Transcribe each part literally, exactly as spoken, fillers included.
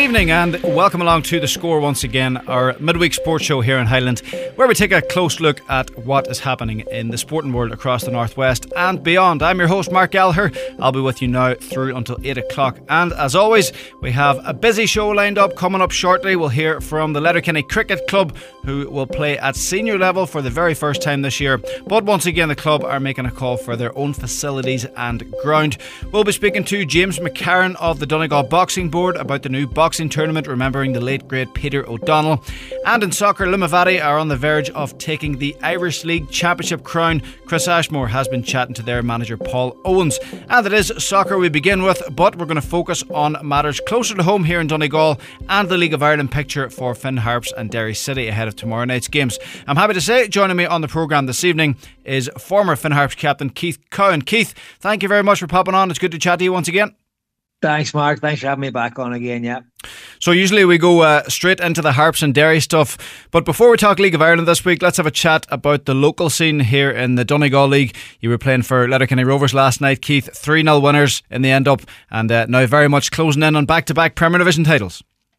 evening and welcome along to The Score once again, our midweek sports show here in Highland, where we take a close look at what is happening in the sporting world across the Northwest and beyond. I'm your host Mark Gallagher. I'll be with you now through until eight o'clock, and as always we have a busy show lined up. Coming up shortly we'll hear from the Letterkenny Cricket Club, who will play at senior level for the very first time this year, but once again the club are making a call for their own facilities and ground. We'll be speaking to James McCarron of the Donegal Boxing Board about the new boxing tournament remembering the late great Peter O'Donnell. And in soccer, Limavady are on the verge of taking the Irish League Championship crown. Chris Ashmore has been chatting to their manager Paul Owens. And it is soccer we begin with, but we're going to focus on matters closer to home here in Donegal and the League of Ireland picture for Finn Harps and Derry City ahead of tomorrow night's games. I'm happy to say joining me on the programme this evening is former Finn Harps captain Keith Cowan. Keith, thank you very much for popping on. It's good to chat to you once again. Thanks, Mark. Thanks for having me back on again, yeah. So usually we go uh, straight into the Harps and Derry stuff, but before we talk League of Ireland this week, let's have a chat about the local scene here in the Donegal League. You were playing for Letterkenny Rovers last night, Keith. three nil winners in the end up, and uh, now very much closing in on back-to-back Premier Division titles.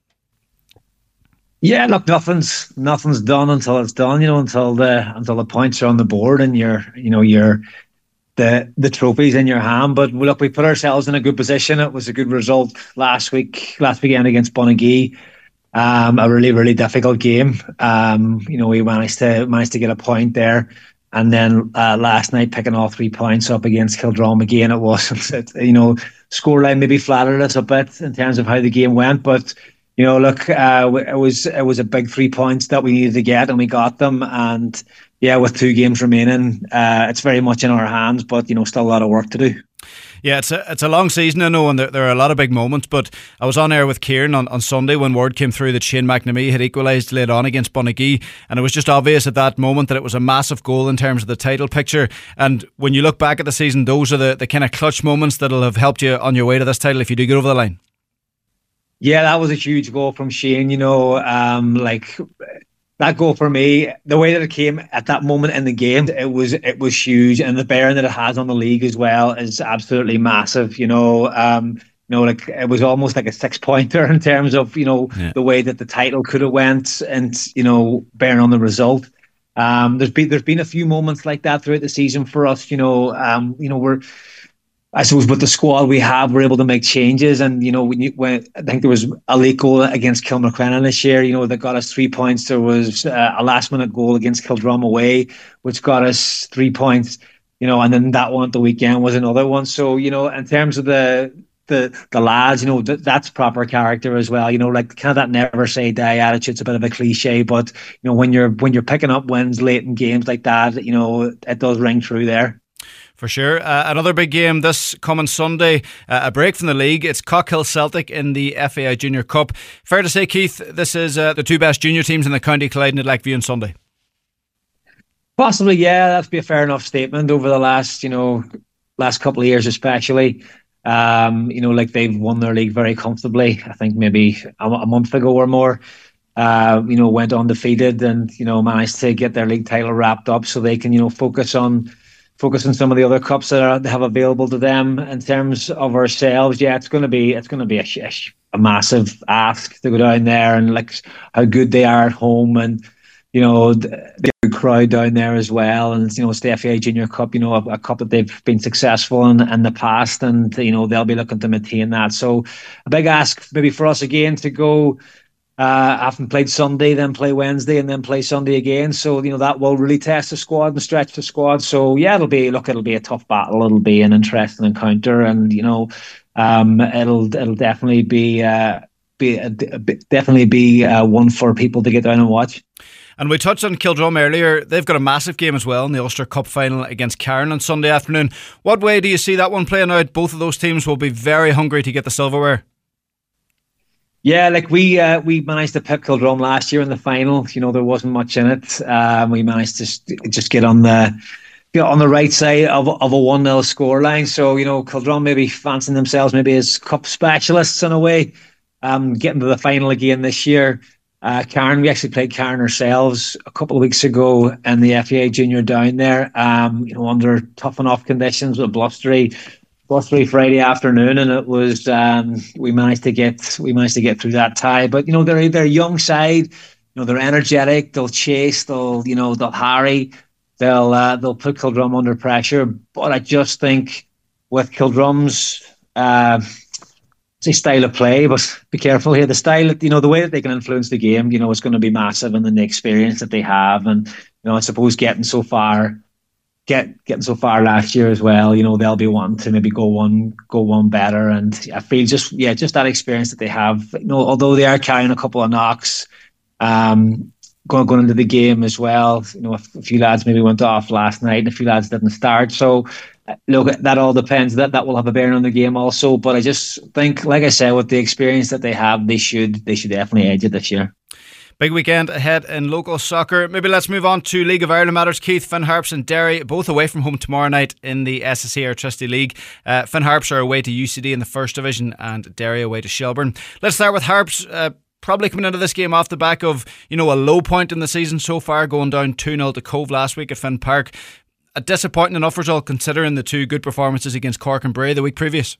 Yeah, look, nothing's nothing's done until it's done, you know, until the until the points are on the board and you're, you know, you're the the trophies in your hand. But look, we put ourselves in a good position. It was a good result last week, last weekend against Bonagee. Um, a really, really difficult game. Um, you know, we managed to managed to get a point there, and then uh, last night picking all three points up against Kildrum again. It wasn't, it, you know, scoreline maybe flattered us a bit in terms of how the game went, but you know, look, uh, it was it was a big three points that we needed to get, and we got them. And yeah, with two games remaining, uh, it's very much in our hands, but you know, still a lot of work to do. Yeah, it's a, it's a long season, I know, and there, there are a lot of big moments, but I was on air with Kieran on, on Sunday when word came through that Shane McNamee had equalised late on against Bonagee, and it was just obvious at that moment that it was a massive goal in terms of the title picture. And when you look back at the season, those are the, the kind of clutch moments that'll have helped you on your way to this title if you do get over the line. Yeah, that was a huge goal from Shane, you know, um, like that goal for me, the way that it came at that moment in the game, it was it was huge, and the bearing that it has on the league as well is absolutely massive, you know. Um, you know, like it was almost like a six pointer in terms of, you know, yeah. the way that the title could have went, and you know, bearing on the result. Um, there's been there's been a few moments like that throughout the season for us, you know. Um, you know, we're I suppose with the squad we have, we're able to make changes. And, you know, when, you, when I think there was a late goal against Kilmacrennan this year, you know, that got us three points. There was uh, a last minute goal against Kildrum away, which got us three points, you know, and then that one at the weekend was another one. So, you know, in terms of the the the lads, you know, th- that's proper character as well. You know, like kind of that never say die attitude. It's a bit of a cliche, but, you know, when you're when you're picking up wins late in games like that, you know, it does ring through there. For sure. Uh, another big game this coming Sunday, uh, a break from the league. It's Cockhill Celtic in the F A I Junior Cup. Fair to say, Keith, this is uh, the two best junior teams in the county colliding at Lakeview on Sunday? Possibly, yeah. That'd be a fair enough statement. Over the last, you know, last couple of years especially, um, you know, like they've won their league very comfortably. I think maybe a, a month ago or more. Uh, you know, went undefeated and, you know, managed to get their league title wrapped up so they can, you know, focus on focus on some of the other cups that are, they have available to them. In terms of ourselves, yeah, it's going to be it's going to be a, a, a massive ask to go down there, and like how good they are at home, and you know the, the good crowd down there as well. And you know it's the F A I Junior Cup, you know a, a cup that they've been successful in in the past, and you know they'll be looking to maintain that. So a big ask maybe for us again to go. Uh, having played Sunday, then play Wednesday, and then play Sunday again. So you know that will really test the squad and stretch the squad. So yeah, it'll be look, it'll be a tough battle. It'll be an interesting encounter, and you know, um, it'll it'll definitely be uh, be a, a, definitely be uh, one for people to get down and watch. And we touched on Kildrum earlier. They've got a massive game as well in the Ulster Cup final against Cairn on Sunday afternoon. What way do you see that one playing out? Both of those teams will be very hungry to get the silverware. Yeah, like we uh, we managed to pick Kildrum last year in the final. You know, there wasn't much in it. Um, we managed to just get on the get on the right side of of a one nil scoreline. So you know, Kildrum maybe fancying themselves maybe as cup specialists in a way. Um, getting to the final again this year. Uh, Cairn, we actually played Cairn ourselves a couple of weeks ago in the F A I Junior down there. Um, you know, under tough enough conditions with blustery. bus through Friday afternoon, and it was um, we managed to get we managed to get through that tie. But you know, they're they're a young side. You know, they're energetic. They'll chase. They'll you know they'll harry. They'll uh, they'll put Kildrum under pressure. But I just think with Kildrum's uh, say style of play, but be careful here. The style, you know, the way that they can influence the game, you know, is going to be massive, and then the experience that they have, and you know, I suppose getting so far. Get getting so far last year as well, you know, they'll be wanting to maybe go one go one better, and I feel just yeah, just that experience that they have. You know, although they are carrying a couple of knocks, um, going going into the game as well. You know, a, a few lads maybe went off last night, and a few lads didn't start. So, look, that all depends. That that will have a bearing on the game also. But I just think, like I said, with the experience that they have, they should they should definitely edge it this year. Big weekend ahead in local soccer. Maybe let's move on to League of Ireland matters. Keith, Finn Harps and Derry both away from home tomorrow night in the S S E Airtricity League. Uh, Finn Harps are away to U C D in the First Division and Derry away to Shelbourne. Let's start with Harps. Uh, probably coming into this game off the back of, you know, a low point in the season so far, going down two nil to Cove last week at Finn Park. A disappointing enough result considering the two good performances against Cork and Bray the week previous.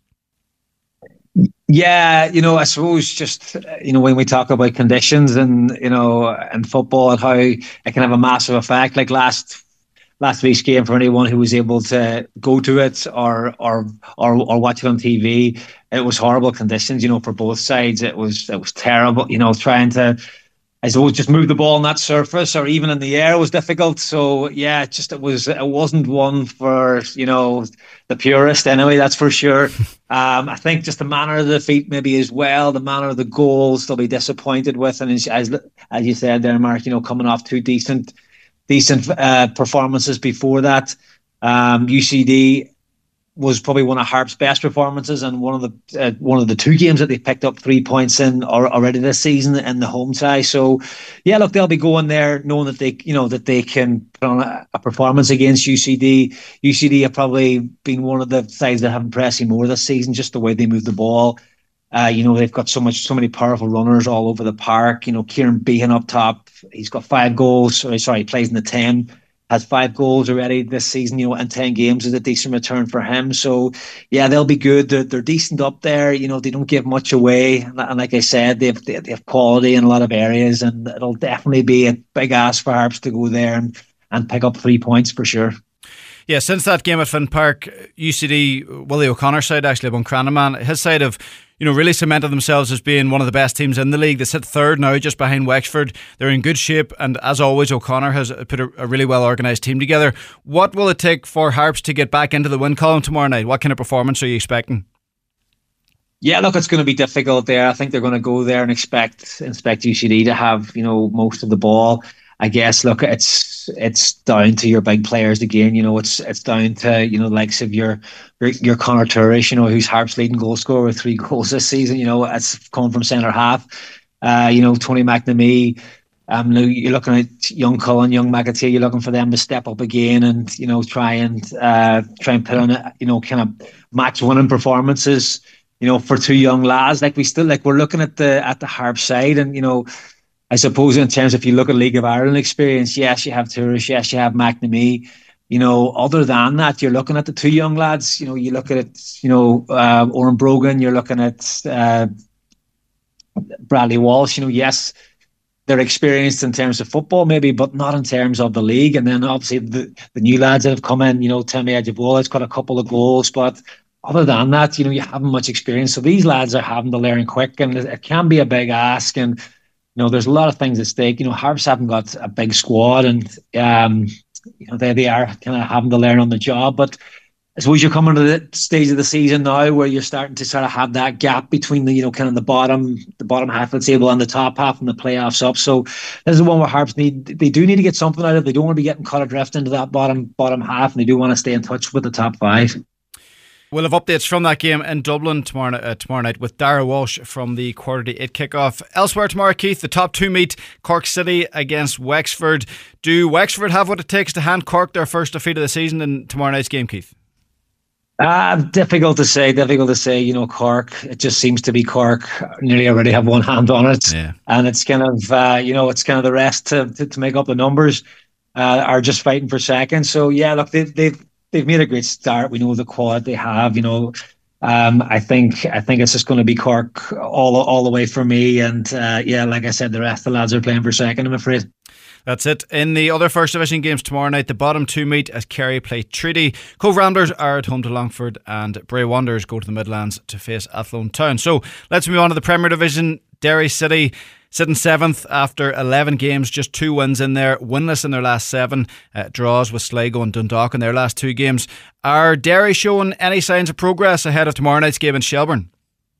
Yeah, you know, I suppose just, you know, when we talk about conditions and, you know, and football and how it can have a massive effect, like last last week's game, for anyone who was able to go to it or or or, or watch it on T V, it was horrible conditions, you know, for both sides. It was it was terrible, you know, trying to, I suppose, just move the ball on that surface or even in the air was difficult. So yeah, it just it was it wasn't one for, you know, the purist anyway, that's for sure. Um, I think just the manner of the defeat maybe as well, the manner of the goals they'll be disappointed with, and as as you said there, Mark, you know, coming off two decent decent uh, performances before that. Um, U C D was probably one of Harp's best performances, and one of the uh, one of the two games that they picked up three points in or, already this season in the home tie. So, yeah, look, they'll be going there knowing that they, you know, that they can put on a, a performance against U C D. U C D have probably been one of the sides that have impressed me more this season, just the way they move the ball. Uh, you know, they've got so much, so many powerful runners all over the park. You know, Kieran Behan up top, he's got five goals. Sorry, sorry, he plays in the ten. Has five goals already this season, you know, in ten games is a decent return for him. So, yeah, they'll be good. They're, they're decent up there. You know, they don't give much away. And like I said, they have, they have quality in a lot of areas, and it'll definitely be a big ask for Harps to go there and, and pick up three points for sure. Yeah, since that game at Finn Park, U C D, Willie O'Connor's side actually, Buncranaman, his side have, you know, really cemented themselves as being one of the best teams in the league. They sit third now, just behind Wexford. They're in good shape, and as always, O'Connor has put a, a really well organised team together. What will it take for Harps to get back into the win column tomorrow night? What kind of performance are you expecting? Yeah, look, it's going to be difficult there. I think they're going to go there and expect expect U C D to have, you know, most of the ball. I guess, look, it's it's down to your big players again. You know, it's it's down to, you know, the likes of your your, your Conor Turish, you know, who's Harp's leading goal scorer with three goals this season. You know, it's coming from centre half. Uh, you know, Tony McNamee. Um, you're looking at young Cullen, young McAtee. You're looking for them to step up again and, you know, try and uh, try and put on a, you know, kind of match winning performances. You know, for two young lads, like we still like we're looking at the at the Harp side, and you know. I suppose in terms of, if you look at League of Ireland experience, yes, you have Turish, yes, you have McNamee. You know, other than that, you're looking at the two young lads. You know, you look at it, you know, uh, Oren Brogan, you're looking at uh, Bradley Walsh. You know, yes, they're experienced in terms of football, maybe, but not in terms of the league. And then obviously the, the new lads that have come in, you know, Timmy Adjebola has got a couple of goals, but other than that, you know, you haven't much experience. So these lads are having to learn quick, and it can be a big ask. And you know, there's a lot of things at stake. You know, Harps haven't got a big squad, and um, you know, they they are kind of having to learn on the job. But I suppose you're coming to the stage of the season now where you're starting to sort of have that gap between the, you know, kind of the bottom, the bottom half of the table and the top half and the playoffs up. So this is one where Harps need, they do need to get something out of it. They don't want to be getting caught adrift into that bottom bottom half, and they do want to stay in touch with the top five. We'll have updates from that game in Dublin tomorrow, uh, tomorrow night with Dara Walsh from the quarter to eight kickoff. Elsewhere tomorrow, Keith, the top two meet Cork City against Wexford. Do Wexford have what it takes to hand Cork their first defeat of the season in tomorrow night's game, Keith? Uh, difficult to say, difficult to say. You know, Cork, it just seems to be Cork nearly already have one hand on it. Yeah. And it's kind of, uh, you know, it's kind of the rest to, to, to make up the numbers uh, are just fighting for second. So, yeah, look, they've, they've they've made a great start. We know the quad they have. You know, um, I think I think it's just going to be Cork all all the way for me. And uh, yeah, like I said, the rest of the lads are playing for second, I'm afraid. That's it. In the other First Division games tomorrow night, the bottom two meet as Kerry play Treaty. Cove Ramblers are at home to Longford, and Bray Wanderers go to the Midlands to face Athlone Town. So let's move on to the Premier Division. Derry City sitting seventh after eleven games, just two wins in there, winless in their last seven, uh, draws with Sligo and Dundalk in their last two games. Are Derry showing any signs of progress ahead of tomorrow night's game in Shelbourne?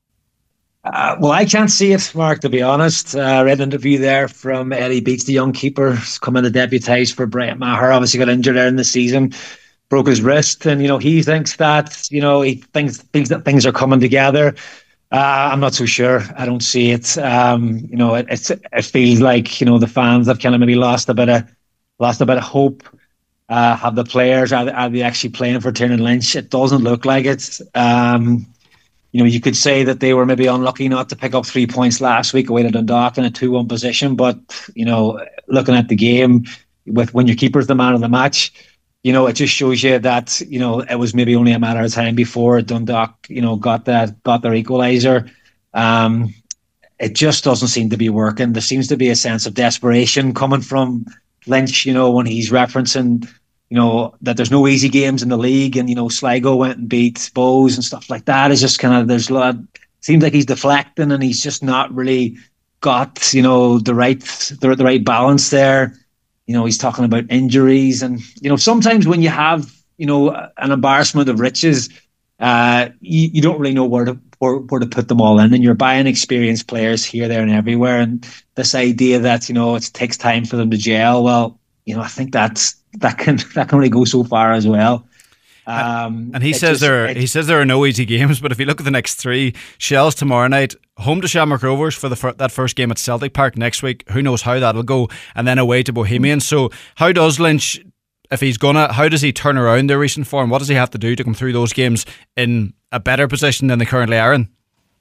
Uh, well, I can't see it, Mark, to be honest. Uh, I read an interview there from Eddie Beats, the young keeper, who's come in to deputise for Bryant Maher. Obviously got injured there in the season, broke his wrist, and you know he thinks that you know he thinks thinks that things are coming together. Uh, I'm not so sure. I don't see it. Um, you know, it, it's it feels like you know the fans have kind of maybe lost a bit of lost a bit of hope. Uh, have the players are, are they actually playing for Tiernan Lynch? It doesn't look like it. Um, You know, you could say that they were maybe unlucky not to pick up three points last week away to Dundalk in a two one position. But, you know, looking at the game, with when your keeper's the man of the match, you know, it just shows you that, you know, it was maybe only a matter of time before Dundalk, you know, got that, got their equaliser. Um, it just doesn't seem to be working. There seems to be a sense of desperation coming from Lynch, you know, when he's referencing, you know, that there's no easy games in the league, and you know Sligo went and beat Bows and stuff like that. It's just kind of there's a lot. Seems like he's deflecting, and he's just not really got you know the right the, the right balance there. You know, he's talking about injuries, and you know sometimes when you have you know an embarrassment of riches, uh, you, you don't really know where to where, where to put them all in, and you're buying experienced players here, there, and everywhere. And this idea that you know it takes time for them to gel, well, you know, I think that's. That can that can only go so far as well. Um, and he says just, there it, he says there are no easy games, but if you look at the next three, Shells tomorrow night, home to Shamrock Rovers for the fir- that first game at Celtic Park next week. Who knows how that'll go, and then away to Bohemians. So how does Lynch, if he's gonna, how does he turn around their recent form? What does he have to do to come through those games in a better position than they currently are in?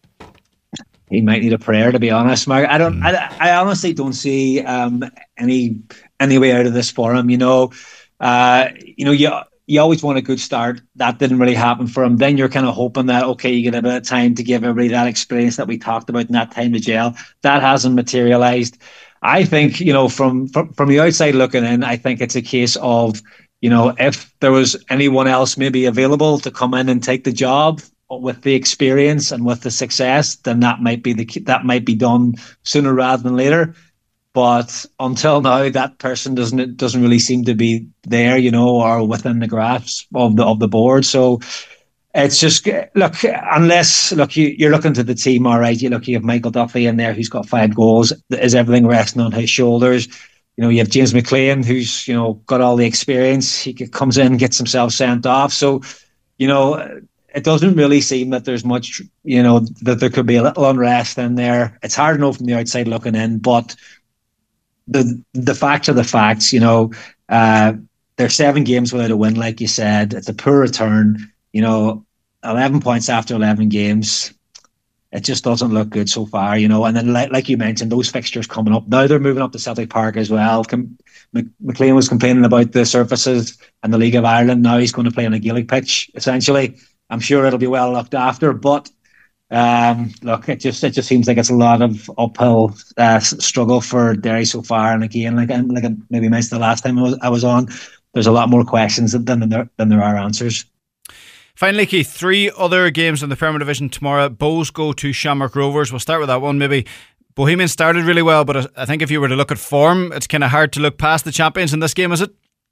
He might need a prayer, to be honest, Mark. I don't. Mm. I, I honestly don't see um, any any way out of this for him. You know, uh, you know, you you always want a good start. That didn't really happen for him. Then you're kind of hoping that okay, you get a bit of time to give everybody that experience that we talked about and that time to gel. That hasn't materialized. I think you know, from from from the outside looking in, I think it's a case of you know, if there was anyone else maybe available to come in and take the job with the experience and with the success, then that might be the that might be done sooner rather than later. But until now, that person doesn't doesn't really seem to be there, you know, or within the grasp of the of the board. So it's just look, unless look, you, you're looking to the team, all right. You look, you have Michael Duffy in there, who's got five goals. Is everything resting on his shoulders? You know, you have James McLean, who's you know got all the experience. He comes in, gets himself sent off. So, you know. It doesn't really seem that there's much, you know, that there could be a little unrest in there. It's hard to know from the outside looking in, but the the facts are the facts. You know, uh, they're seven games without a win, like you said. It's a poor return. You know, eleven points after eleven games. It just doesn't look good so far, you know. And then, like, like you mentioned, those fixtures coming up now, they're moving up to Celtic Park as well. Com- McLean was complaining about the surfaces and the League of Ireland. Now he's going to play on a Gaelic pitch, essentially. I'm sure it'll be well looked after, but um, look, it just it just seems like it's a lot of uphill uh, struggle for Derry so far. And again, like I like I maybe mentioned the last time I was, I was on, there's a lot more questions than than there than there are answers. Finally, Keith, three other games in the Premier Division tomorrow. Bows go to Shamrock Rovers. We'll start with that one. Maybe Bohemians started really well, but I think if you were to look at form, it's kind of hard to look past the champions in this game, is it?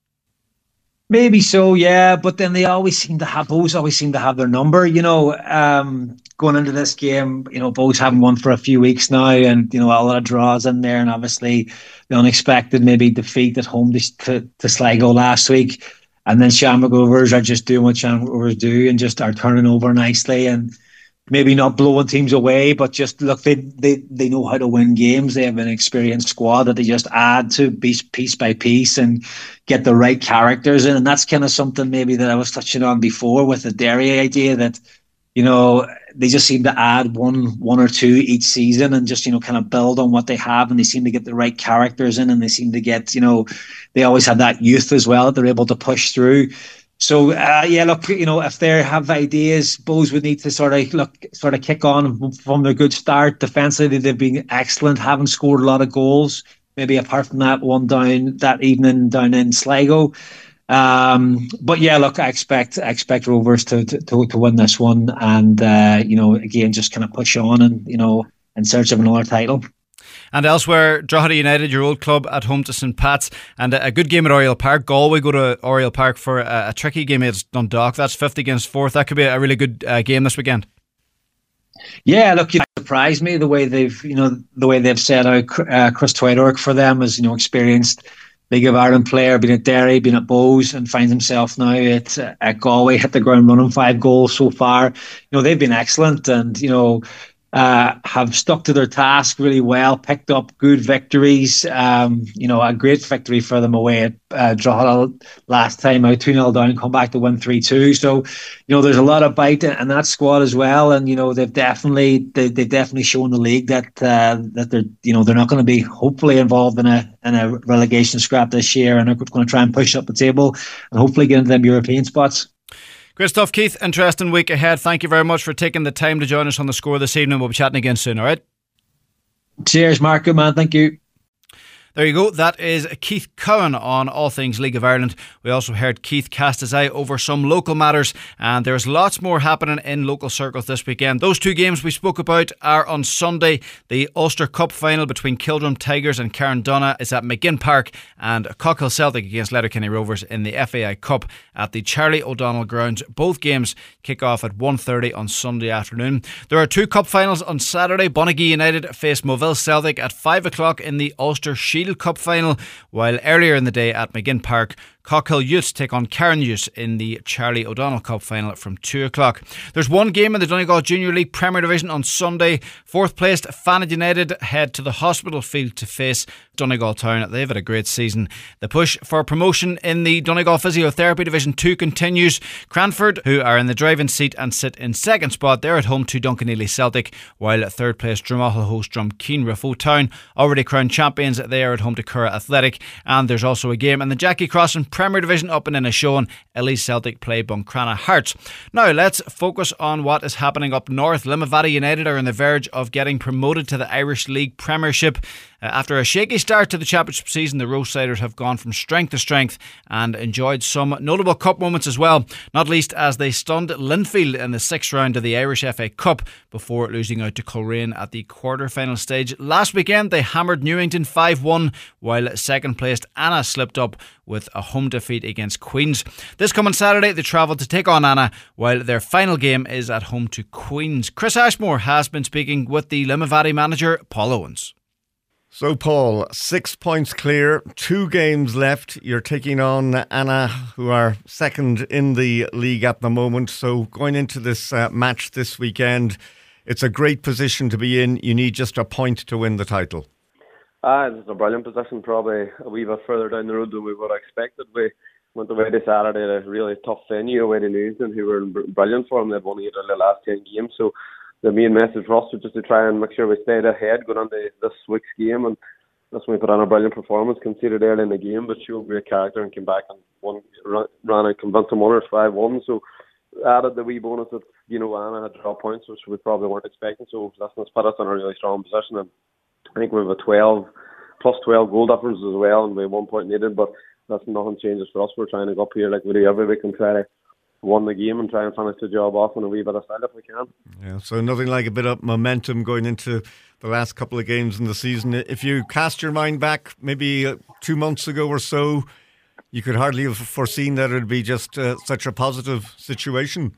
Maybe so, yeah. But then they always seem to have, Bows always seem to have their number, you know, um, going into this game, you know, Bows haven't won for a few weeks now, and, you know, a lot of draws in there, and obviously the unexpected maybe defeat at home to, to, to Sligo last week. And then Shamrock Rovers are just doing what Shamrock Rovers do and just are turning over nicely and maybe not blowing teams away, but just look, they they they know how to win games. They have an experienced squad that they just add to piece, piece by piece and get the right characters in. And that's kind of something maybe that I was touching on before with the Derry idea that, you know, they just seem to add one one or two each season and just, you know, kind of build on what they have, and they seem to get the right characters in, and they seem to get, you know, they always have that youth as well that they're able to push through. So uh, yeah, look, you know, if they have ideas, Bohs would need to sort of look, sort of kick on from their good start. Defensively, they've been excellent, haven't scored a lot of goals. Maybe apart from that one down that evening down in Sligo. Um, but yeah, look, I expect I expect Rovers to to, to win this one, and uh, you know, again, just kind of push on and you know, in search of another title. And elsewhere, Drogheda United, your old club, at home to St Pat's, and a good game at Oriel Park. Galway go to Oriel Park for a, a tricky game against Dundalk. That's fifth against fourth. That could be a really good uh, game this weekend. Yeah, look, you know, it surprised me the way they've, you know, the way they've set out uh, Chris Twightork for them as, you know, experienced League of Ireland player, been at Derry, been at Bohs, and finds himself now at uh, at Galway, hit the ground running, five goals so far. You know, they've been excellent, and you know. Uh, have stuck to their task really well, picked up good victories. Um, you know, a great victory for them away at uh, Drogheda last time out, two nil down, come back to win three two. So, you know, there's a lot of bite in that squad as well. And, you know, they've definitely they, they've definitely shown the league that uh, that they're, you know, they're not going to be hopefully involved in a in a relegation scrap this year, and they're going to try and push up the table and hopefully get into them European spots. Great stuff, Keith. Interesting week ahead. Thank you very much for taking the time to join us on The Score this evening. We'll be chatting again soon, all right? Cheers, Mark. Good man. Thank you. There you go. That is Keith Cowan on all things League of Ireland. We also heard Keith cast his eye over some local matters, and there's lots more happening in local circles this weekend. Those two games we spoke about are on Sunday. The Ulster Cup final between Kildrum Tigers and Carndonna is at McGinn Park, and Cockhill Celtic against Letterkenny Rovers in the F A I Cup at the Charlie O'Donnell grounds. Both games kick off at one thirty on Sunday afternoon. There are two cup finals on Saturday. Bonagee United face Moville Celtic at five o'clock in the Ulster Shield Cup final, while earlier in the day at McGinn Park, Cockhill Utes take on Cairn Utes in the Charlie O'Donnell Cup final from two o'clock. There's one game in the Donegal Junior League Premier Division on Sunday. Fourth placed Fanad United head to the Hospital Field to face Donegal Town. They've had a great season. The push for promotion in the Donegal Physiotherapy Division two continues. Cranford, who are in the driving seat and sit in second spot, they're at home to Duncanelli Celtic, while third place Dromahal host Drumkeen Rafo Town. Already crowned champions, they are at home to Curra Athletic. And there's also a game in the Jackie Crossan Premier Division up in Inishowen. Ellie Celtic play Buncrana Hearts. Now let's focus on what is happening up north. Limavady United are on the verge of getting promoted to the Irish League Premiership. Uh, after a shaky start to the championship season, the Rosesiders have gone from strength to strength and enjoyed some notable cup moments as well, not least as they stunned Linfield in the sixth round of the Irish F A Cup before losing out to Coleraine at the quarter-final stage. Last weekend they hammered Newington five one, while second placed Anna slipped up with a home defeat against Queens. This coming Saturday they travel to take on Anna, while their final game is at home to Queens. Chris Ashmore has been speaking with the Limavady manager Paul Owens. So, Paul, six points clear, two games left. You're taking on Anna, who are second in the league at the moment. So, going into this uh, match this weekend, it's a great position to be in. You need just a point to win the title. Ah, it's a brilliant position, probably a wee bit further down the road than we would have expected. We went away to Saturday at a really tough venue away to Newington, who were in brilliant form. They'd won eight of the last ten games. So, the main message for us was just to try and make sure we stayed ahead going into this week's game, and that's when we put on a brilliant performance, conceded early in the game, but showed great character and came back and won, ran a convincing winner five one. So added the wee bonus that, you know, Anna had draw points, which we probably weren't expecting. So that's put us in a really strong position, and I think we have a twelve plus twelve goal difference as well, and we have one point needed, but that's nothing changes for us. We're trying to go up here like we do every week and try to won the game and try and finish the job off in a wee bit of style if we can. Yeah, so nothing like a bit of momentum going into the last couple of games in the season. If you cast your mind back maybe uh, two months ago or so, you could hardly have foreseen that it would be just uh, such a positive situation.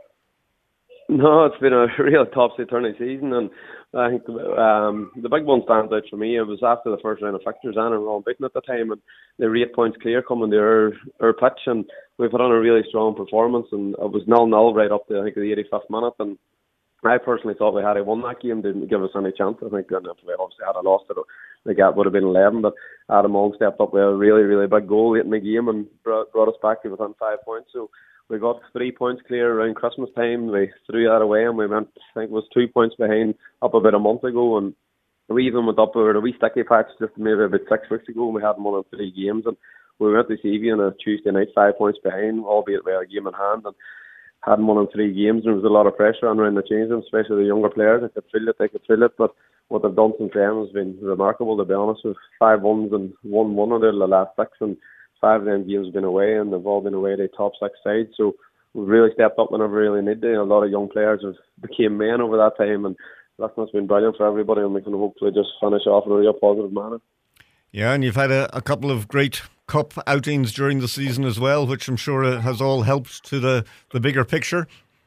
No, it's been a real topsy-turvy season, and I think um, the big one stands out for me. It was after the first round of fixtures, Anna were unbeaten at the time, and they were eight points clear coming to our, our pitch, and we put on a really strong performance, and it was nil nil right up to I think the eighty-fifth minute, and I personally thought we had to won that game. Didn't give us any chance. I think and if we obviously had lost it, the gap would have been eleven. But Adam Mullen stepped up with a really, really big goal late in the game and brought, brought us back to within five points. So we got three points clear around Christmas time. We threw that away, and we went, I think it was two points behind up about a month ago, and we even went up over a wee sticky patch just maybe about six weeks ago, and we hadn't won in three games. And we went to Seavey on a Tuesday night, five points behind, albeit with a game in hand, and hadn't won in three games. There was a lot of pressure on around the change room, especially the younger players. They could feel it, they could feel it, but what they've done since then has been remarkable, to be honest. With five ones and one one out of the last six, and five of them games have been away, and they've all been away to top six sides. So we've really stepped up whenever we really need to. A lot of young players have became men over that time, and that's what's been brilliant for everybody, and we can hopefully just finish off in a real positive manner. Yeah, and you've had a, a couple of great cup outings during the season as well, which I'm sure has all helped to the, the bigger picture.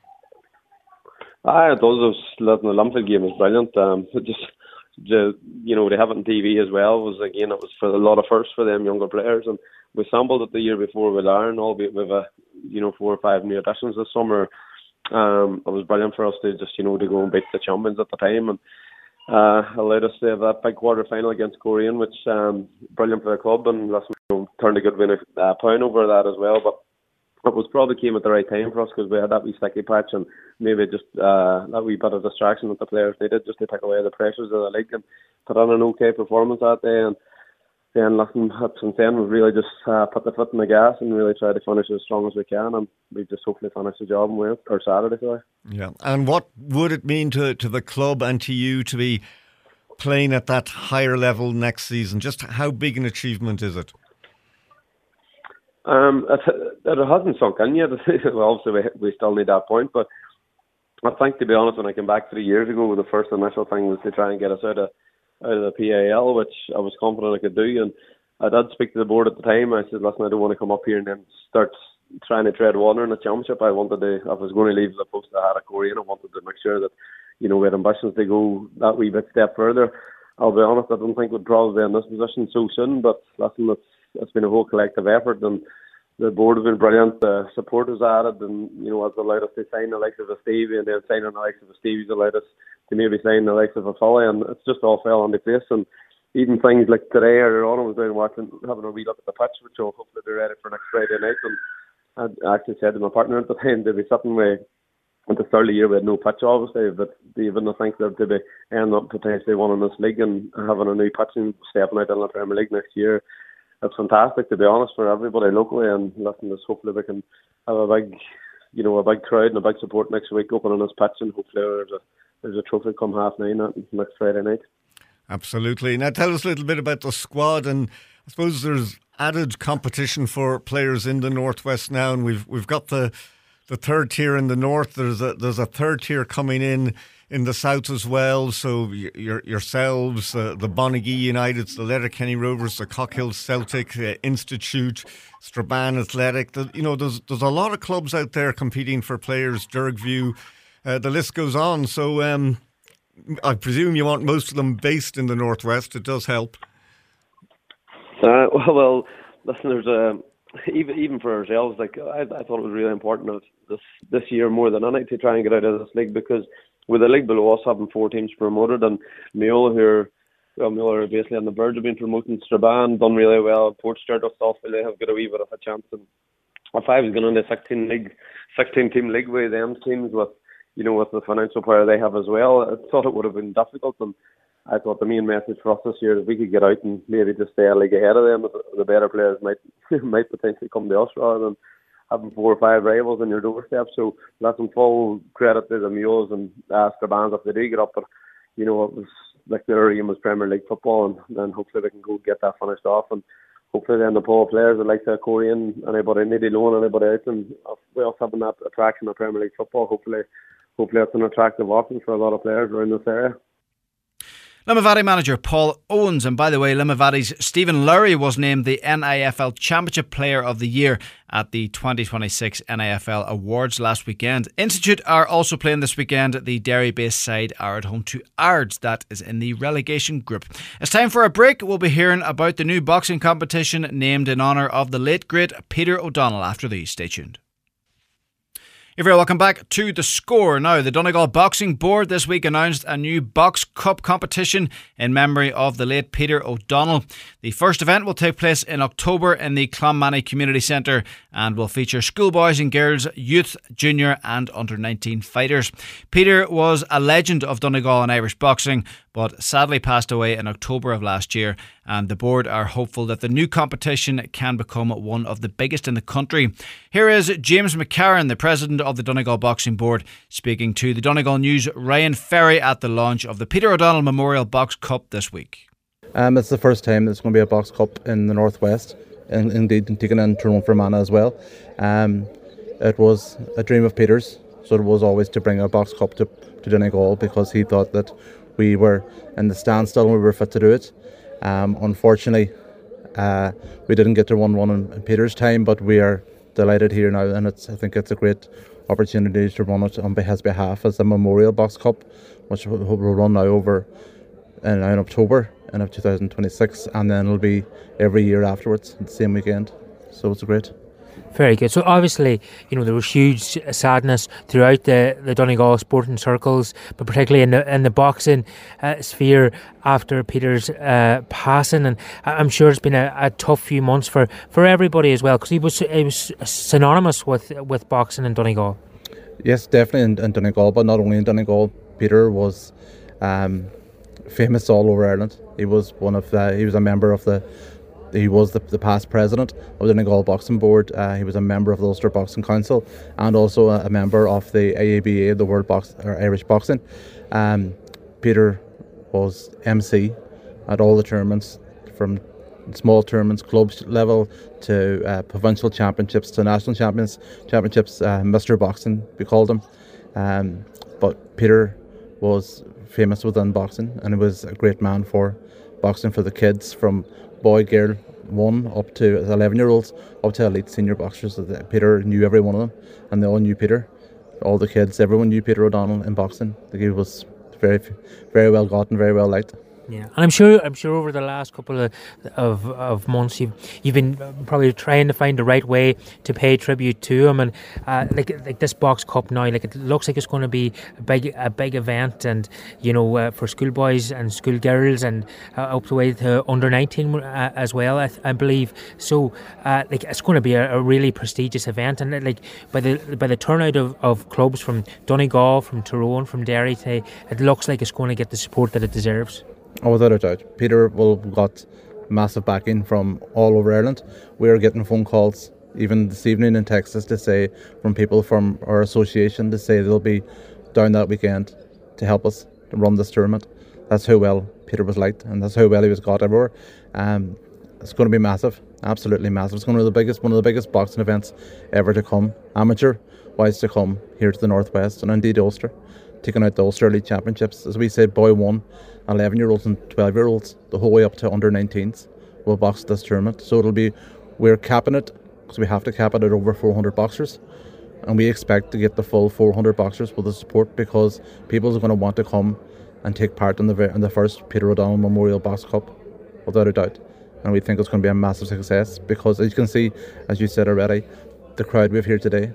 Ah, it does. The Linfield game was brilliant. Um, just, the, you know, they have it on T V as well. It was again, it was for a lot of firsts for them younger players, and we sampled it the year before with Larne, albeit with a, you know, four or five new additions this summer. Um, it was brilliant for us to just, you know, to go and beat the champions at the time, and uh, allowed us to have that big quarter final against Korean, which um, brilliant for the club, and that's, you know, turned a good win a uh, pound over that as well. But it was probably came at the right time for us, because we had that wee sticky patch, and maybe just uh, that wee bit of distraction that the players needed just to take away the pressures of the league, and put on an okay performance that day. And then listen, since then we've really just uh, put the foot in the gas and really tried to finish as strong as we can, and we just hopefully finish the job and win, or Saturday, sorry. Yeah, and what would it mean to to the club and to you to be playing at that higher level next season? Just how big an achievement is it? Um, it, it hasn't sunk in yet. Well, obviously we, we still need that point, but I think, to be honest, when I came back three years ago, the first initial thing was to try and get us out of out of the P A L, which I was confident I could do. And I did speak to the board at the time. I said, listen, I don't want to come up here and then start trying to tread water in the championship. I wanted to, if I was going to leave the post I had at Korean, I wanted to make sure that, you know, we had ambitions to go that wee bit step further. I'll be honest, I don't think we'd probably be in this position so soon, but listen, it's, it's been a whole collective effort, and the board have been brilliant. The support has added, and, you know, has allowed us to sign the likes of a Stevie, and then signing the likes of a Stevie's allowed us to maybe sign the likes of a Foley, and it's just all fell into place. And even things like today earlier on, I was down watching, having a wee look at the pitch, which will hopefully be ready for next Friday night. And I actually said to my partner at the time, to be sitting with, at the start of the year, we had no pitch, obviously, but do you even think that to be end up potentially winning this league and having a new pitch and stepping out in the Premier League next year? It's fantastic, to be honest, for everybody locally, and listen, this hopefully we can have a big, you know, a big crowd and a big support next week opening this pitch, and hopefully there's a there's a trophy come half nine next Friday night. Absolutely. Now tell us a little bit about the squad, and I suppose there's added competition for players in the Northwest now, and we've we've got the the third tier in the north. There's a there's a third tier coming in in the south as well. So your, yourselves, uh, the Bonagee Uniteds, the Letterkenny Rovers, the Cockhill Celtic, uh, Institute, Strabane Athletic. The, you know, there's there's a lot of clubs out there competing for players. Dergview, uh, the list goes on. So um, I presume you want most of them based in the Northwest. It does help. Uh, well, well, listen, there's a even even for ourselves. Like I, I thought it was really important this this year more than anything to try and get out of this league, because with the league below us having four teams promoted, and Meola, who are, well, Meola are basically on the verge of being promoted, Strabane done really well, Portstewart stuff, they have got a wee bit of a chance. And if I was going into a sixteen league, sixteen team league with them teams with, you know, with the financial power they have as well, I thought it would have been difficult. And I thought the main message for us this year is we could get out and maybe just stay a league ahead of them. The better players might might potentially come to us rather than having four or five rivals on your doorstep. So that's in full credit to the Mules and uh, Strabane if they do get up. But, you know, it was like their aim was Premier League football, and then hopefully they can go get that finished off. And hopefully then the pool of players that like to Korean, anybody need to loan anybody out, and we also having that attraction of Premier League football. Hopefully, hopefully it's an attractive option for a lot of players around this area. Limavady manager Paul Owens, and by the way, Limavady's Stephen Lowry was named the N I F L Championship Player of the Year at the twenty twenty-six N I F L Awards last weekend. Institute are also playing this weekend. The Derry-based side are at home to Ards, that is in the relegation group. It's time for a break. We'll be hearing about the new boxing competition named in honour of the late great Peter O'Donnell after these. Stay tuned. You're very welcome back to The Score. Now, the Donegal Boxing Board this week announced a new Box Cup competition in memory of the late Peter O'Donnell. The first event will take place in October in the Clonmany Community Centre and will feature schoolboys and girls, youth, junior and under nineteen fighters. Peter was a legend of Donegal and Irish boxing, but sadly passed away in October of last year, and the board are hopeful that the new competition can become one of the biggest in the country. Here is James McCarran, the president of the Donegal Boxing Board, speaking to the Donegal News Ryan Ferry at the launch of the Peter O'Donnell Memorial Box Cup this week. Um, it's the first time there's going to be a box cup in the Northwest, and indeed taken in Tyrone Fermanagh as well. Um, it was a dream of Peter's, so it was always to bring a box cup to, to Donegal, because he thought that we were in the standstill and we were fit to do it. Um, unfortunately, uh, we didn't get to run one in, in Peter's time, but we are delighted here now, and it's, I think it's a great opportunity to run it on his behalf as a Memorial Box Cup, which will, will run now over in, in October in two thousand twenty-six, and then it'll be every year afterwards, the same weekend. So it's great. Very good. So obviously, you know, there was huge sadness throughout the, the Donegal sporting circles, but particularly in the in the boxing uh, sphere after Peter's uh, passing, and I'm sure it's been a, a tough few months for, for everybody as well, because he was he was synonymous with with boxing in Donegal. Yes, definitely in, in Donegal, but not only in Donegal. Peter was um, famous all over Ireland. He was one of the, he was a member of the, he was the, the past president of the Donegal Boxing Board. Uh, he was a member of the Ulster Boxing Council, and also a, a member of the A A B A, the World Box or Irish Boxing. Um, Peter was M C at all the tournaments, from small tournaments, clubs level, to uh, provincial championships, to national champions championships. Uh, Mister Boxing, we called him. Um, but Peter was famous within boxing, and he was a great man for boxing for the kids, from boy, girl, one up to eleven year olds, up to elite senior boxers. Peter knew every one of them, and they all knew Peter. All the kids, everyone knew Peter O'Donnell in boxing. He was very, very well gotten, very well liked. Yeah, and I'm sure I'm sure over the last couple of of, of months you've you've been probably trying to find the right way to pay tribute to him, and uh, like like this Box Cup now, like it looks like it's going to be a big a big event, and you know uh, for schoolboys and schoolgirls, and uh, up the way to under nineteen uh, as well, I, I believe. So uh, like it's going to be a, a really prestigious event, and like by the by the turnout of, of clubs from Donegal, from Tyrone, from Derry, to, it looks like it's going to get the support that it deserves. Oh, without a doubt. Peter will have got massive backing from all over Ireland. We are getting phone calls, even this evening in Texas, to say, from people from our association, to say they'll be down that weekend to help us to run this tournament. That's how well Peter was liked, and that's how well he was got everywhere. Um, it's going to be massive, absolutely massive. It's going to be the biggest, one of the biggest boxing events ever to come, amateur-wise, to come here to the Northwest, and indeed Ulster, taking out the Ulster Elite Championships. As we said, boy one, eleven year olds and twelve year olds, the whole way up to under nineteens will box this tournament. So it'll be, we're capping it, because we have to cap it at over four hundred boxers, and we expect to get the full four hundred boxers with the support, because people are going to want to come and take part in the in the first Peter O'Donnell Memorial Box Cup, without a doubt. And we think it's going to be a massive success, because as you can see, as you said already, the crowd we have here today,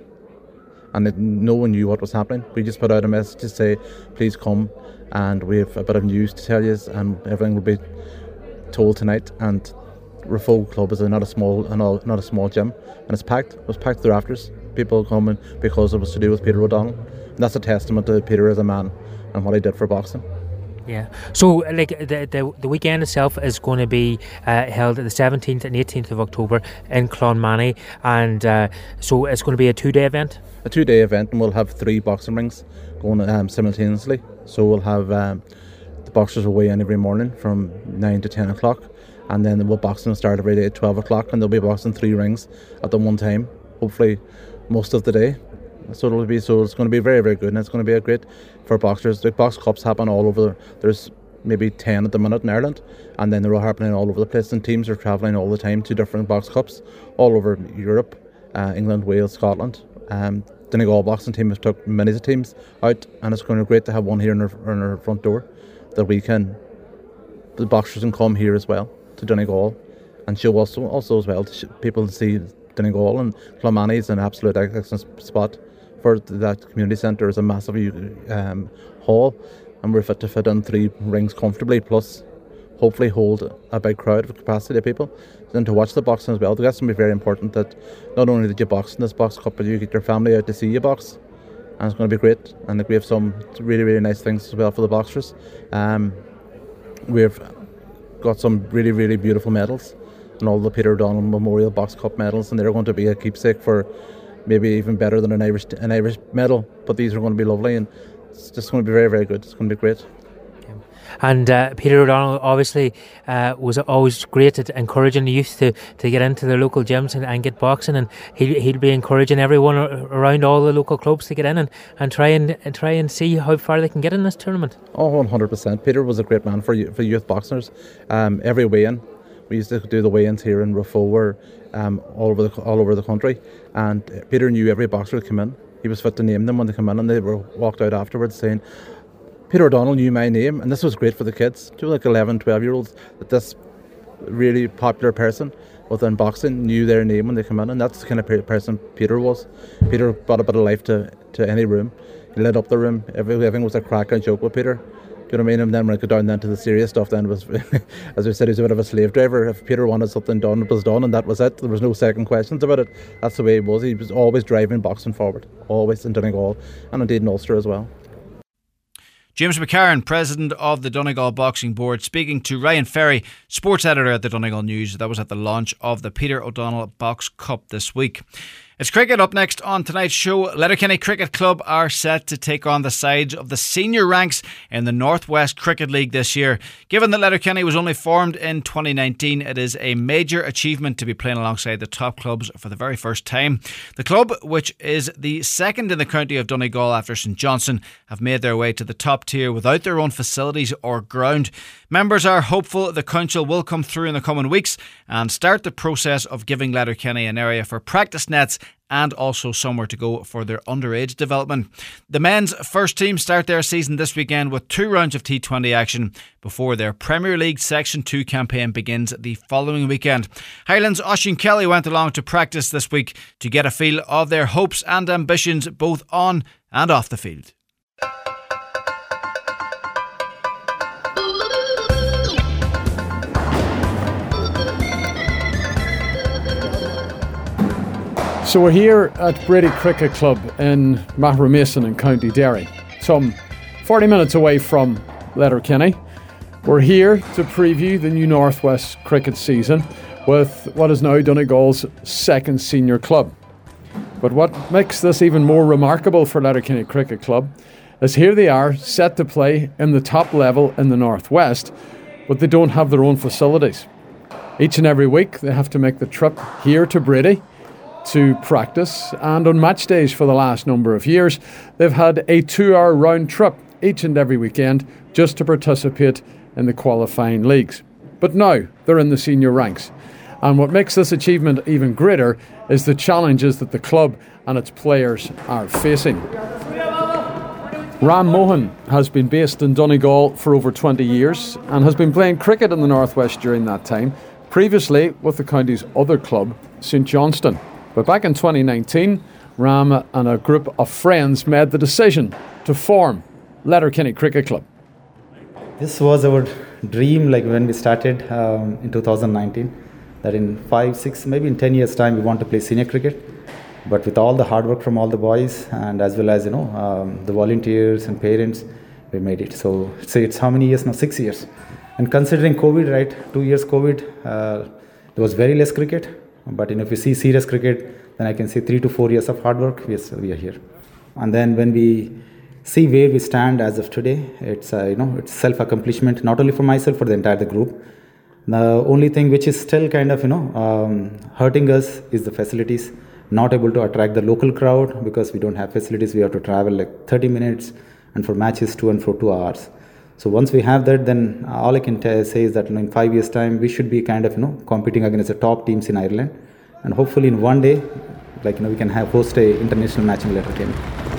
and it, no one knew what was happening. We just put out a message to say, please come, and we have a bit of news to tell you, and everything will be told tonight. And Rafo Club is a, not a small, not a small gym, and it's packed. It was packed through rafters. People coming because it was to do with Peter O'Donnell, and that's a testament to Peter as a man and what he did for boxing. Yeah. So, like the the, the weekend itself is going to be uh, held the seventeenth and eighteenth of October in Clonmany, and uh, so it's going to be a two-day event. A two-day event, and we'll have three boxing rings going um, simultaneously. So we'll have um, the boxers will weigh in every morning from nine to ten o'clock, and then we'll boxing will start every day at twelve o'clock, and they'll be boxing three rings at the one time, hopefully most of the day. So it'll be so it's going to be very, very good, and it's going to be a great for boxers. The box cups happen all over. There's maybe ten at the minute in Ireland, and then they're all happening all over the place, and teams are travelling all the time to different box cups all over Europe, uh, England, Wales, Scotland. Um, the Donegal boxing team has took many of the teams out, and it's going to be great to have one here in our, in our front door, that we can, the boxers can come here as well to Donegal, and show also also as well to sh- people to see Donegal, and Clonmany is an absolute excellent spot for that community centre. Is a massive um, hall, and we're fit to fit in three rings comfortably, plus hopefully hold a big crowd of capacity of people and to watch the boxing as well. That's going to be very important, that not only did you box in this box cup, but you get your family out to see you box, and it's going to be great. And we have some really, really nice things as well for the boxers. Um, we've got some really, really beautiful medals, and all the Peter O'Donnell Memorial Box Cup medals, and they're going to be a keepsake for maybe even better than an Irish an Irish medal. But these are going to be lovely, and it's just going to be very, very good. It's going to be great. And uh, Peter O'Donnell obviously uh, was always great at encouraging the youth to, to get into their local gyms and, and get boxing, and he he'll be encouraging everyone around all the local clubs to get in and, and try and, and try and see how far they can get in this tournament. Oh, one hundred percent. Peter was a great man for for youth boxers. Um, every weigh-in, we used to do the weigh-ins here in Raffower, um, all over the all over the country, and Peter knew every boxer would come in. He was fit to name them when they come in, and they were walked out afterwards saying, Peter O'Donnell knew my name, and this was great for the kids, too, like eleven, twelve year olds, that this really popular person within boxing knew their name when they come in, and that's the kind of person Peter was. Peter brought a bit of life to, to any room. He lit up the room. Everything was a crack and joke with Peter. Do you know what I mean? And then when I got down then to the serious stuff, then it was, as we said, he was a bit of a slave driver. If Peter wanted something done, it was done, and that was it. There was no second questions about it. That's the way he was. He was always driving boxing forward, always in Donegal, and indeed in Ulster as well. James McCarron, President of the Donegal Boxing Board, speaking to Ryan Ferry, Sports Editor at the Donegal News. That was at the launch of the Peter O'Donnell Box Cup this week. It's cricket up next on tonight's show. Letterkenny Cricket Club are set to take on the sides of the senior ranks in the North West Cricket League this year. Given that Letterkenny was only formed in twenty nineteen, it is a major achievement to be playing alongside the top clubs for the very first time. The club, which is the second in the county of Donegal after St Johnstone, have made their way to the top tier without their own facilities or ground. Members are hopeful the council will come through in the coming weeks and start the process of giving Letterkenny an area for practice nets and also somewhere to go for their underage development. The men's first team start their season this weekend with two rounds of T twenty action before their Premier League Section two campaign begins the following weekend. Highlands' Oisín Kelly went along to practice this week to get a feel of their hopes and ambitions both on and off the field. So we're here at Brady Cricket Club in Mahra-Mason in County Derry, some forty minutes away from Letterkenny. We're here to preview the new North West cricket season with what is now Donegal's second senior club. But what makes this even more remarkable for Letterkenny Cricket Club is here they are set to play in the top level in the North West, but they don't have their own facilities. Each and every week they have to make the trip here to Brady to practice, and on match days for the last number of years they've had a two-hour round trip each and every weekend just to participate in the qualifying leagues. But now they're in the senior ranks, and what makes this achievement even greater is the challenges that the club and its players are facing. Ram Mohan has been based in Donegal for over twenty years and has been playing cricket in the North West during that time, previously with the county's other club, St Johnstone. But back in twenty nineteen, Ram and a group of friends made the decision to form Letterkenny Cricket Club. This was our dream, like when we started um, in two thousand nineteen, that in five, six, maybe in ten years' time, we want to play senior cricket. But with all the hard work from all the boys and as well as you know um, the volunteers and parents, we made it. So say it's how many years now? Six years. And considering COVID, right? Two years COVID, uh, there was very less cricket. But you know, if you see serious cricket, then I can say three to four years of hard work, yes, we are here. And then when we see where we stand as of today, it's uh, you know it's self-accomplishment, not only for myself, for the entire the group. The only thing which is still kind of you know um, hurting us is the facilities. Not able to attract the local crowd because we don't have facilities. We have to travel like thirty minutes, and for matches two and for two hours. So once we have that, then all I can t- say is that you know, in five years' time, we should be kind of you know competing against the top teams in Ireland, and hopefully in one day, like you know, we can have host a international match in Letterkenny.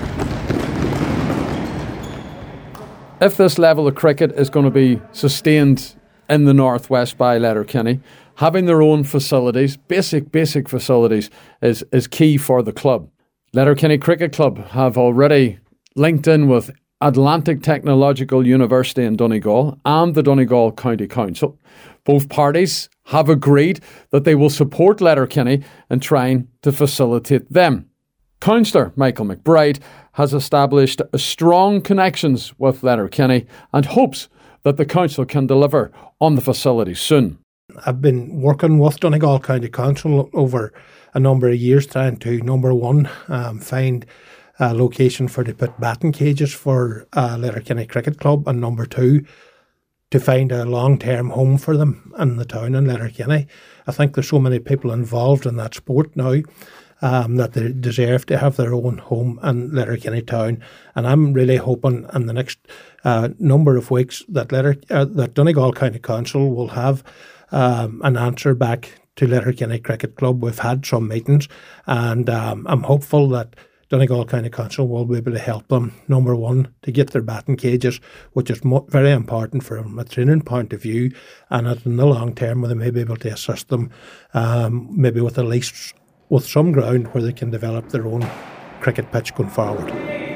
If this level of cricket is going to be sustained in the North West by Letterkenny, having their own facilities, basic basic facilities, is is key for the club. Letterkenny Cricket Club have already linked in with Atlantic Technological University in Donegal and the Donegal County Council. Both parties have agreed that they will support Letterkenny in trying to facilitate them. Councillor Michael McBride has established strong connections with Letterkenny and hopes that the council can deliver on the facility soon. I've been working with Donegal County Council over a number of years trying to, number one, um, find a location for to put batting cages for uh, Letterkenny Cricket Club, and number two, to find a long-term home for them in the town in Letterkenny. I think there's so many people involved in that sport now um, that they deserve to have their own home in Letterkenny town. And I'm really hoping in the next uh, number of weeks that Letter uh, that Donegal County Council will have um, an answer back to Letterkenny Cricket Club. We've had some meetings, and um, I'm hopeful that Donegal County Council will be able to help them, number one, to get their batting cages, which is mo- very important from a training point of view, and that in the long term they may be able to assist them um, maybe with at least with some ground where they can develop their own cricket pitch going forward.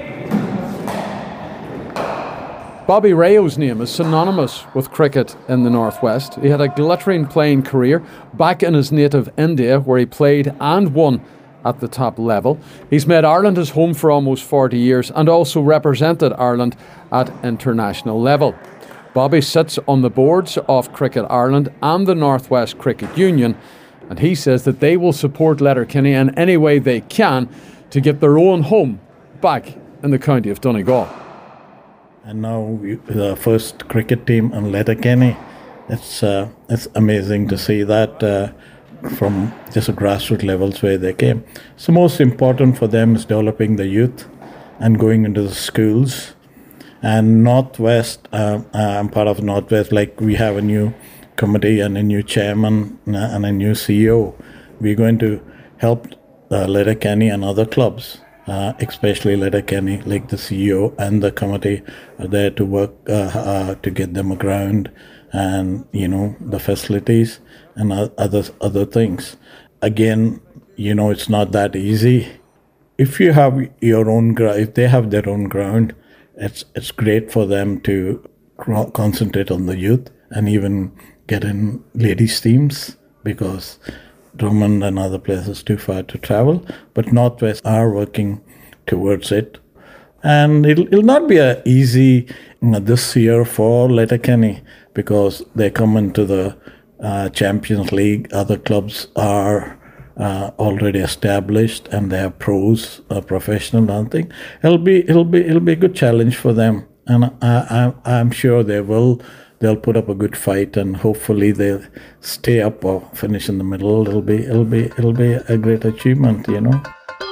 Bobby Rayo's name is synonymous with cricket in the Northwest. He had a glittering playing career back in his native India, where he played and won at the top level. He's made Ireland his home for almost forty years and also represented Ireland at international level. Bobby sits on the boards of Cricket Ireland and the Northwest Cricket Union, and he says that they will support Letterkenny in any way they can to get their own home back in the county of Donegal. And now we, the first cricket team in Letterkenny, it's uh, it's amazing to see that uh, from just a grassroots levels where they came. So most important for them is developing the youth and going into the schools. And Northwest, uh, I'm part of Northwest, like we have a new committee and a new chairman and a new C E O. We're going to help uh, Letterkenny and other clubs, uh, especially Letterkenny, like the C E O and the committee are there to work uh, uh, to get them a ground and, you know, the facilities and other other things. Again, you know, it's not that easy. If you have your own ground, if they have their own ground, it's it's great for them to concentrate on the youth and even get in ladies' teams, because Drummond and other places too far to travel. But Northwest are working towards it, and it'll it'll not be a easy you know, this year for Letterkenny, because they come into the uh, Champions League. Other clubs are uh, already established and they have pros, uh, professional. I think it'll be it'll be it'll be a good challenge for them, and I, I I'm sure they will. They'll put up a good fight, and hopefully they'll stay up or finish in the middle. It'll be it'll be it'll be a great achievement, you know.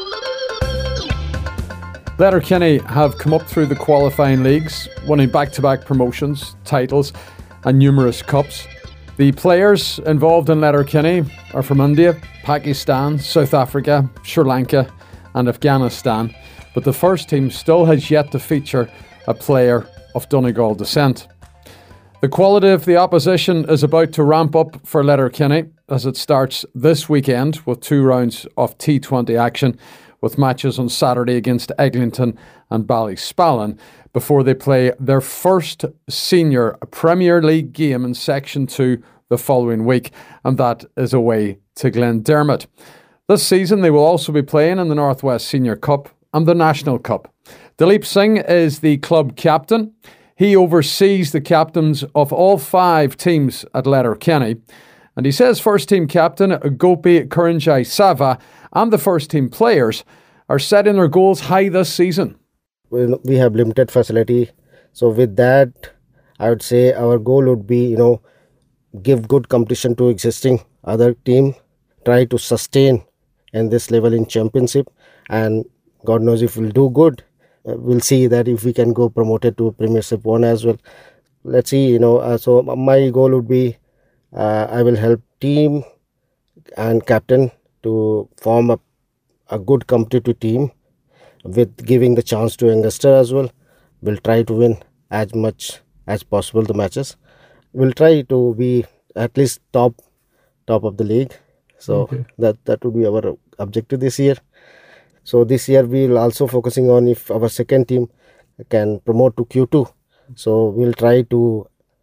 Letterkenny have come up through the qualifying leagues, winning back-to-back promotions, titles and numerous cups. The players involved in Letterkenny are from India, Pakistan, South Africa, Sri Lanka and Afghanistan, but the first team still has yet to feature a player of Donegal descent. The quality of the opposition is about to ramp up for Letterkenny as it starts this weekend with two rounds of T twenty action, with matches on Saturday against Eglinton and Ballyspallin before they play their first senior Premier League game in Section two the following week, and that is away to Glendermot. This season they will also be playing in the Northwest Senior Cup and the National Cup. Dileep Singh is the club captain. He oversees the captains of all five teams at Letterkenny, and he says first team captain Gopi Kuranjai Sava and the first team players are setting their goals high this season. Well, we have limited facility, so with that I would say our goal would be, you know, give good competition to existing other team, try to sustain in this level in championship, and God knows if we'll do good, uh, we'll see that if we can go promoted to Premiership one as well. Let's see, you know, uh, so my goal would be uh, I will help team and captain to form a, a good competitive team with giving the chance to youngster as well. We'll try to win as much as possible the matches. We'll try to be at least top top of the league. So okay. that that would be our objective this year. So this year we'll also focusing on if our second team can promote to Q two. So we'll try to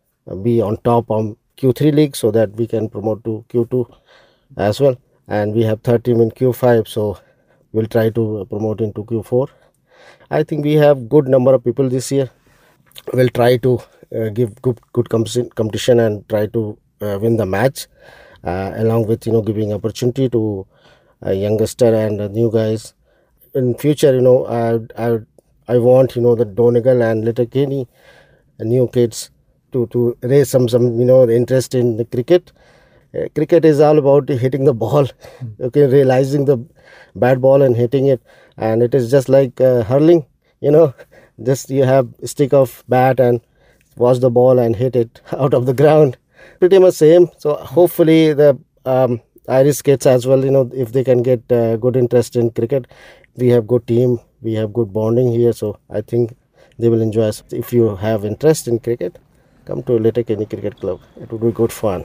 be on top on Q three league so that we can promote to Q two as well. And we have third team in Q five, so we'll try to promote into Q four. I think we have good number of people this year. We'll try to uh, give good good competition and try to uh, win the match, uh, along with you know giving opportunity to a youngster and uh, new guys. In future, you know, I I I want you know the Donegal and Letterkenny, uh, new kids to to raise some some you know interest in the cricket. Uh, cricket is all about hitting the ball, okay, realizing the bad ball and hitting it, and it is just like uh, hurling, you know, just you have a stick of bat and watch the ball and hit it out of the ground. Pretty much same. So hopefully the um, Irish kids as well, you know, if they can get uh, good interest in cricket, we have good team, we have good bonding here, so I think they will enjoy. If you have interest in cricket, come to Letterkenny Cricket Club. It would be good fun.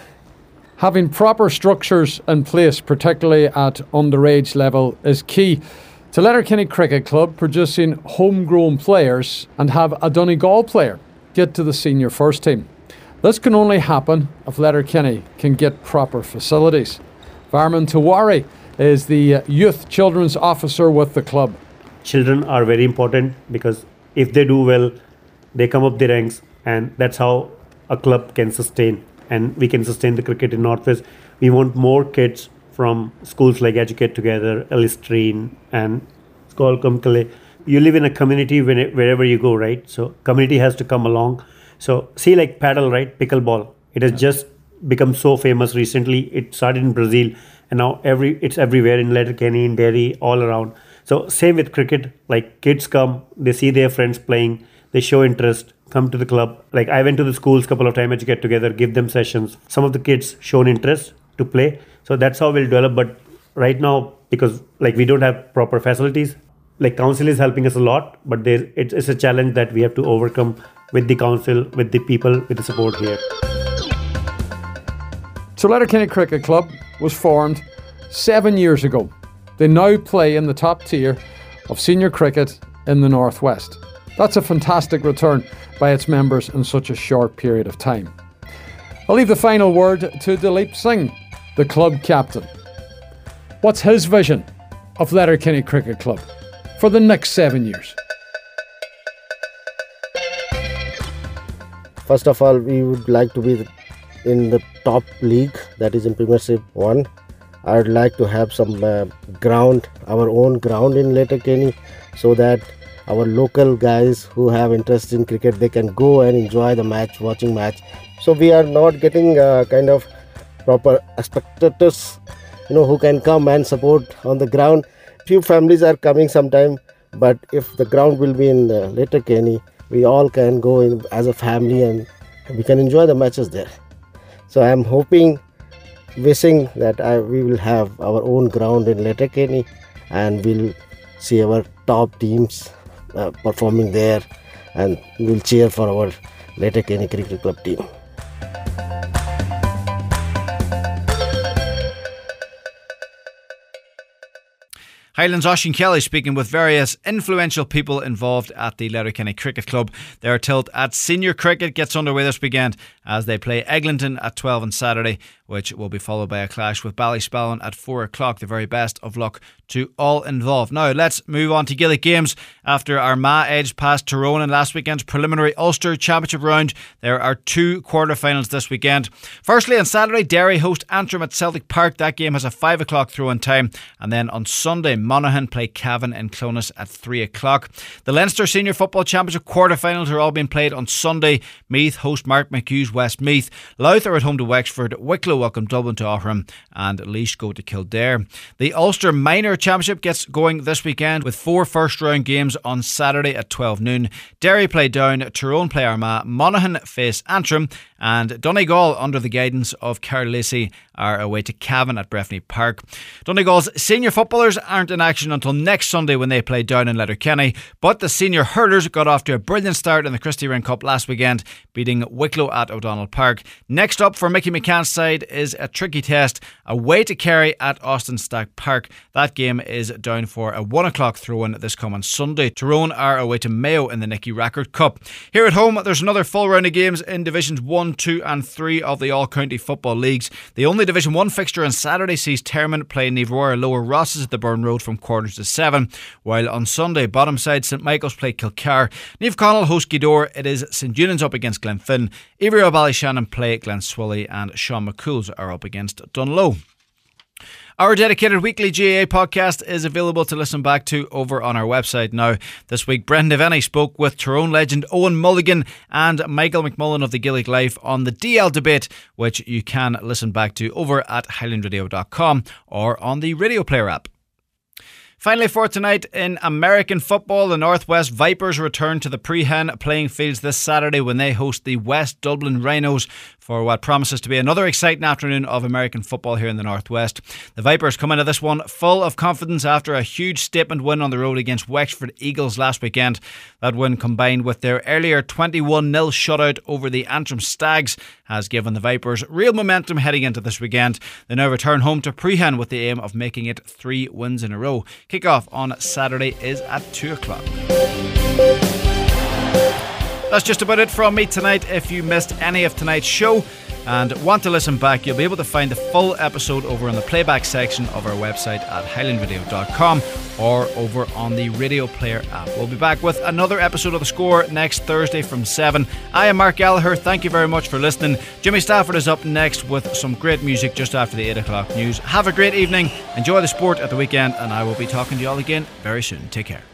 Having proper structures in place, particularly at underage level, is key to Letterkenny Cricket Club producing homegrown players and have a Donegal player get to the senior first team. This can only happen if Letterkenny can get proper facilities. Varman Tiwari is the youth children's officer with the club. Children are very important because if they do well, they come up the ranks, and that's how a club can sustain. And we can sustain the cricket in Northwest. We want more kids from schools like Educate Together, Ellistrine and Skolcombe Calais. You live in a community when it, wherever you go, right? So community has to come along. So see like paddle, right? Pickleball. It has just become so famous recently. It started in Brazil and now every it's everywhere in Letterkenny, in Derry, all around. So same with cricket. Like kids come, they see their friends playing, they show interest, come to the club. Like I went to the schools a couple of times to get together, give them sessions. Some of the kids shown interest to play. So that's how we'll develop. But right now, because like we don't have proper facilities, like council is helping us a lot, but there it's a challenge that we have to overcome with the council, with the people, with the support here. So Letterkenny Cricket Club was formed seven years ago. They now play in the top tier of senior cricket in the Northwest. That's a fantastic return by its members in such a short period of time. I'll leave the final word to Dilip Singh, the club captain. What's his vision of Letterkenny Cricket Club for the next seven years? First of all, we would like to be in the top league, that is in Premiership one. I would like to have some uh, ground, our own ground in Letterkenny, so that our local guys who have interest in cricket, they can go and enjoy the match, watching match. So we are not getting uh, kind of proper spectators, you know, who can come and support on the ground. Few families are coming sometime, but if the ground will be in uh, Letterkenny, we all can go in as a family and we can enjoy the matches there. So I am hoping, wishing that I, we will have our own ground in Letterkenny and we'll see our top teams Uh, performing there, and we'll cheer for our Letterkenny Cricket Club team. Highlands Oisin Kelly speaking with various influential people involved at the Letterkenny Cricket Club. Their tilt at senior cricket gets underway this weekend as they play Eglinton at twelve on Saturday, which will be followed by a clash with Ballyspellin at four o'clock. The very best of luck to all involved. Now let's move on to Gaelic games. After Armagh edged past Tyrone in last weekend's preliminary Ulster Championship round, there are two quarter-finals this weekend. Firstly, on Saturday, Derry host Antrim at Celtic Park. That game has a five o'clock throw-in time. And then on Sunday, Monaghan play Cavan in Clones at three o'clock. The Leinster Senior Football Championship quarter-finals are all being played on Sunday. Meath host Mark McHugh's Westmeath. Louth are at home to Wexford. Wicklow welcome Dublin to Oghram, and Laois go to Kildare. The Ulster Minor Championship gets going this weekend with four first round games on Saturday at twelve noon. Derry play Down, Tyrone play Armagh, Monaghan face Antrim, and Donegal, under the guidance of Carl Lacey, are away to Cavan at Breffni Park. Donegal's senior footballers aren't in action until next Sunday when they play down in Letterkenny, but the senior hurlers got off to a brilliant start in the Christy Wren Cup last weekend, beating Wicklow at O'Donnell Park. Next up for Mickey McCann's side is a tricky test, away to Kerry at Austin Stack Park. That game is down for a one o'clock throw-in this coming Sunday. Tyrone are away to Mayo in the Nicky Rackard Cup. Here at home, there's another full round of games in Divisions one, one, two and three of the all-county football leagues. The only Division one fixture on Saturday sees Termon play Niverwire Lower Rosses at the Burn Road from quarters to seven, while on Sunday, bottom side St Michael's play Kilcar. Niamh Connell host Gweedore. It is St Eunan's up against Glenfin. Ivrea Ballyshannon play Glenswilly, and Sean McCool's are up against Dunlow. Our dedicated weekly G A A podcast is available to listen back to over on our website now. This week, Brendan Devaney spoke with Tyrone legend Owen Mulligan and Michael McMullen of the Gaelic Life on the D L debate, which you can listen back to over at highland radio dot com or on the Radio Player app. Finally, for tonight in American football, the Northwest Vipers return to the Prehen playing fields this Saturday when they host the West Dublin Rhinos for what promises to be another exciting afternoon of American football here in the Northwest. The Vipers come into this one full of confidence after a huge statement win on the road against Wexford Eagles last weekend. That win, combined with their earlier twenty-one nil shutout over the Antrim Stags, has given the Vipers real momentum heading into this weekend. They now return home to Prehen with the aim of making it three wins in a row. Kick-off on Saturday is at two o'clock. That's just about it from me tonight. If you missed any of tonight's show and want to listen back, you'll be able to find the full episode over in the playback section of our website at highland radio dot com or over on the Radio Player app. We'll be back with another episode of The Score next Thursday from seven. I am Mark Gallagher. Thank you very much for listening. Jimmy Stafford is up next with some great music just after the eight o'clock news. Have a great evening. Enjoy the sport at the weekend, and I will be talking to you all again very soon. Take care.